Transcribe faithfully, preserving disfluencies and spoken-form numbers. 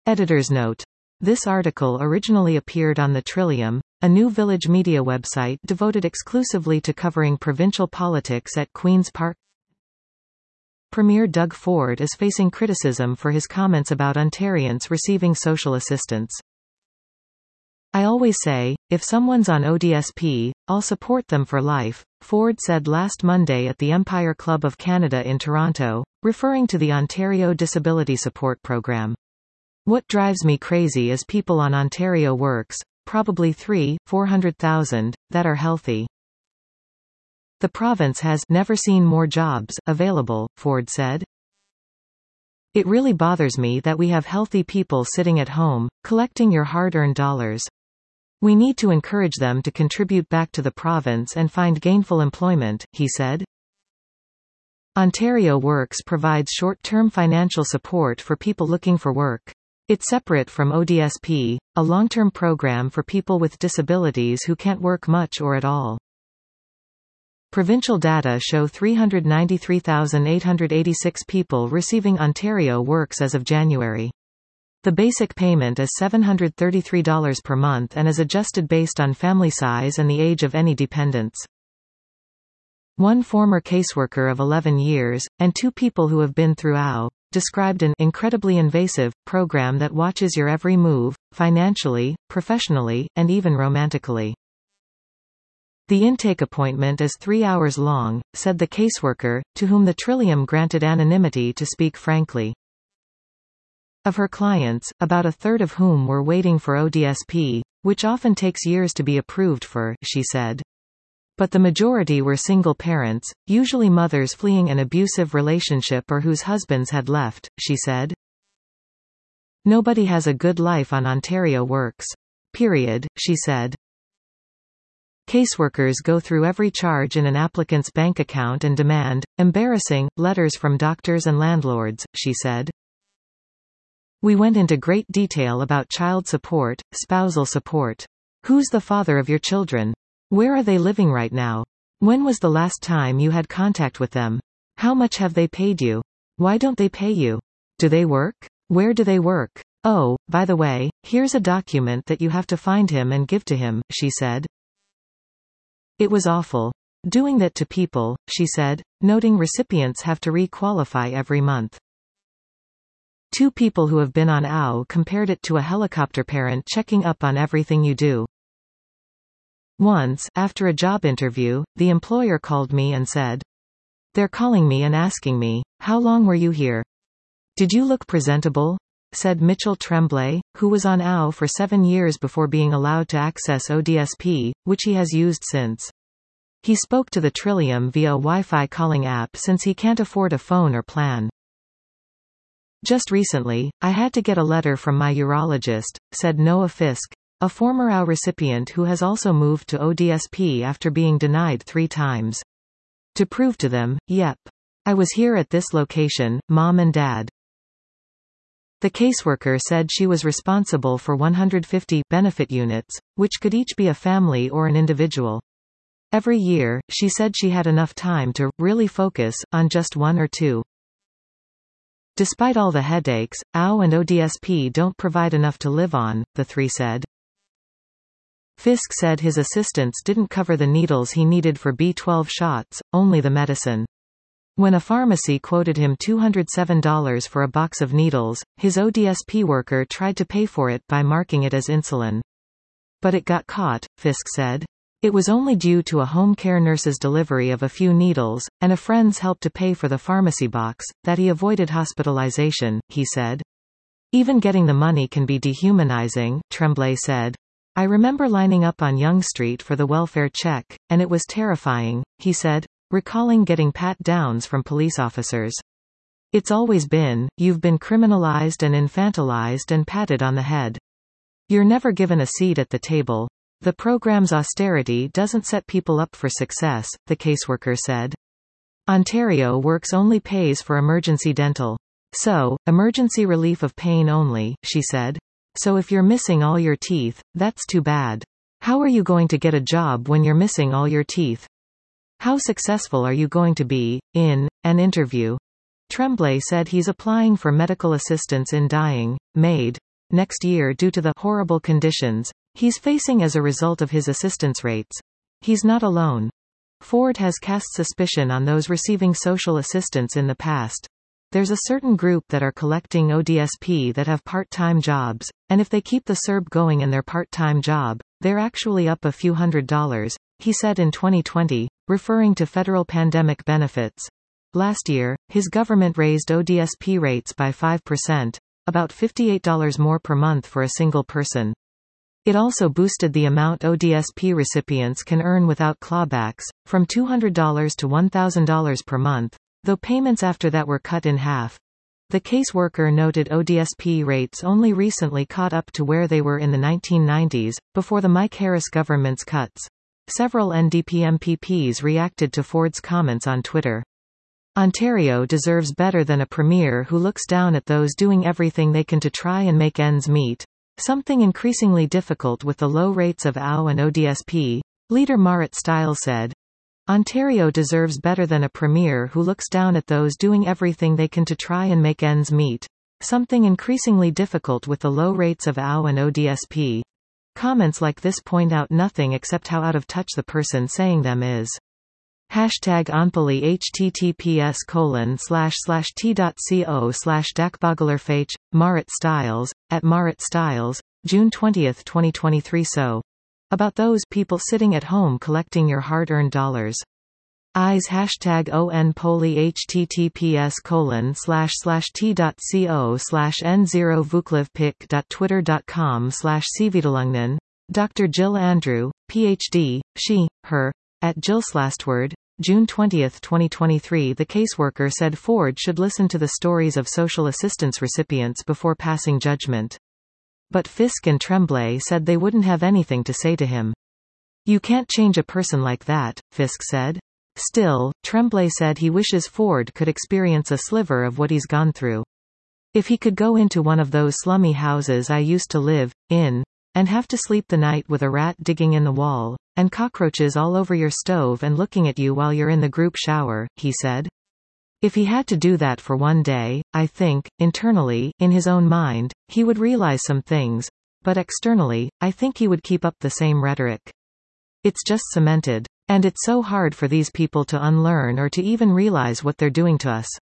Editor's note. This article originally appeared on the Trillium, a new village media website devoted exclusively to covering provincial politics at Queen's Park. Premier Doug Ford is facing criticism for his comments about Ontarians receiving social assistance. I always say, if someone's on O D S P, I'll support them for life, Ford said last Monday at the Empire Club of Canada in Toronto, referring to the Ontario Disability Support Program. What drives me crazy is people on Ontario Works, probably three, four hundred thousand, that are healthy. The province has never seen more jobs available, Ford said. It really bothers me that we have healthy people sitting at home, collecting your hard-earned dollars. We need to encourage them to contribute back to the province and find gainful employment, he said. Ontario Works provides short-term financial support for people looking for work. It's separate from O D S P, a long-term program for people with disabilities who can't work much or at all. Provincial data show three hundred ninety-three thousand eight hundred eighty-six people receiving Ontario Works as of January. The basic payment is seven hundred thirty-three dollars per month and is adjusted based on family size and the age of any dependents. One former caseworker of eleven years, and two people who have been through O W, described an incredibly invasive program that watches your every move, financially, professionally, and even romantically. The intake appointment is three hours long, said the caseworker, to whom the Trillium granted anonymity to speak frankly. Of her clients, about a third of whom were waiting for O D S P, which often takes years to be approved for, she said. But the majority were single parents, usually mothers fleeing an abusive relationship or whose husbands had left, she said. Nobody has a good life on Ontario Works. Period, she said. Caseworkers go through every charge in an applicant's bank account and demand, embarrassing, letters from doctors and landlords, she said. We went into great detail about child support, spousal support. Who's the father of your children? Where are they living right now? When was the last time you had contact with them? How much have they paid you? Why don't they pay you? Do they work? Where do they work? Oh, by the way, here's a document that you have to find him and give to him, she said. It was awful. Doing that to people, she said, noting recipients have to re-qualify every month. Two people who have been on O W compared it to a helicopter parent checking up on everything you do. Once, after a job interview, the employer called me and said, "They're calling me and asking me, how long were you here? Did you look presentable?" said Mitchell Tremblay, who was on O W for seven years before being allowed to access O D S P, which he has used since. He spoke to the Trillium via a Wi-Fi calling app since he can't afford a phone or plan. Just recently, I had to get a letter from my urologist, said Noah Fisk, a former O W recipient who has also moved to O D S P after being denied three times. To prove to them, yep. I was here at this location, mom and dad. The caseworker said she was responsible for one hundred fifty benefit units, which could each be a family or an individual. Every year, she said she had enough time to really focus on just one or two. Despite all the headaches, O W and O D S P don't provide enough to live on, the three said. Fisk said his assistants didn't cover the needles he needed for B twelve shots, only the medicine. When a pharmacy quoted him two hundred seven dollars for a box of needles, his O D S P worker tried to pay for it by marking it as insulin. But it got caught, Fisk said. It was only due to a home care nurse's delivery of a few needles, and a friend's help to pay for the pharmacy box, that he avoided hospitalization, he said. Even getting the money can be dehumanizing, Tremblay said. I remember lining up on Yonge Street for the welfare check, and it was terrifying, he said, recalling getting pat-downs from police officers. It's always been, you've been criminalized and infantilized and patted on the head. You're never given a seat at the table. The program's austerity doesn't set people up for success, the caseworker said. Ontario Works only pays for emergency dental. So, emergency relief of pain only, she said. So if you're missing all your teeth, that's too bad. How are you going to get a job when you're missing all your teeth? How successful are you going to be, in an interview? Tremblay said he's applying for medical assistance in dying, MAID. next year due to the horrible conditions he's facing as a result of his assistance rates. He's not alone. Ford has cast suspicion on those receiving social assistance in the past. There's a certain group that are collecting O D S P that have part-time jobs, and if they keep the C E R B going in their part-time job, they're actually up a few hundred dollars, he said in twenty twenty, referring to federal pandemic benefits. Last year, his government raised O D S P rates by five percent, about fifty-eight dollars more per month for a single person. It also boosted the amount O D S P recipients can earn without clawbacks, from two hundred dollars to one thousand dollars per month, though payments after that were cut in half. The caseworker noted O D S P rates only recently caught up to where they were in the nineteen nineties, before the Mike Harris government's cuts. Several N D P M P Ps reacted to Ford's comments on Twitter. Ontario deserves better than a premier who looks down at those doing everything they can to try and make ends meet. Something increasingly difficult with the low rates of O W and O D S P, leader Marit Stiles said. Ontario deserves better than a premier who looks down at those doing everything they can to try and make ends meet. Something increasingly difficult with the low rates of O W and O D S P. Comments like this point out nothing except how out of touch the person saying them is. Hashtag onpoly https colon slash slash t.co slash dakbogelerfh, Marit Stiles, at Marit Stiles, June twentieth twenty twenty-three. So. About those people sitting at home collecting your hard-earned dollars. Eyes hashtag onpoly https colon slash slash t.co slash n0 vuklivpic.twitter.com slash cvidalungnan, Doctor Jill Andrew, P H D, she, her, at Jillslastword, June twentieth twenty twenty-three. The caseworker said Ford should listen to the stories of social assistance recipients before passing judgment. But Fisk and Tremblay said they wouldn't have anything to say to him. You can't change a person like that, Fisk said. Still, Tremblay said he wishes Ford could experience a sliver of what he's gone through. If he could go into one of those slummy houses I used to live in, and have to sleep the night with a rat digging in the wall, and cockroaches all over your stove and looking at you while you're in the group shower, he said. If he had to do that for one day, I think, internally, in his own mind, he would realize some things, but externally, I think he would keep up the same rhetoric. It's just cemented. And it's so hard for these people to unlearn or to even realize what they're doing to us.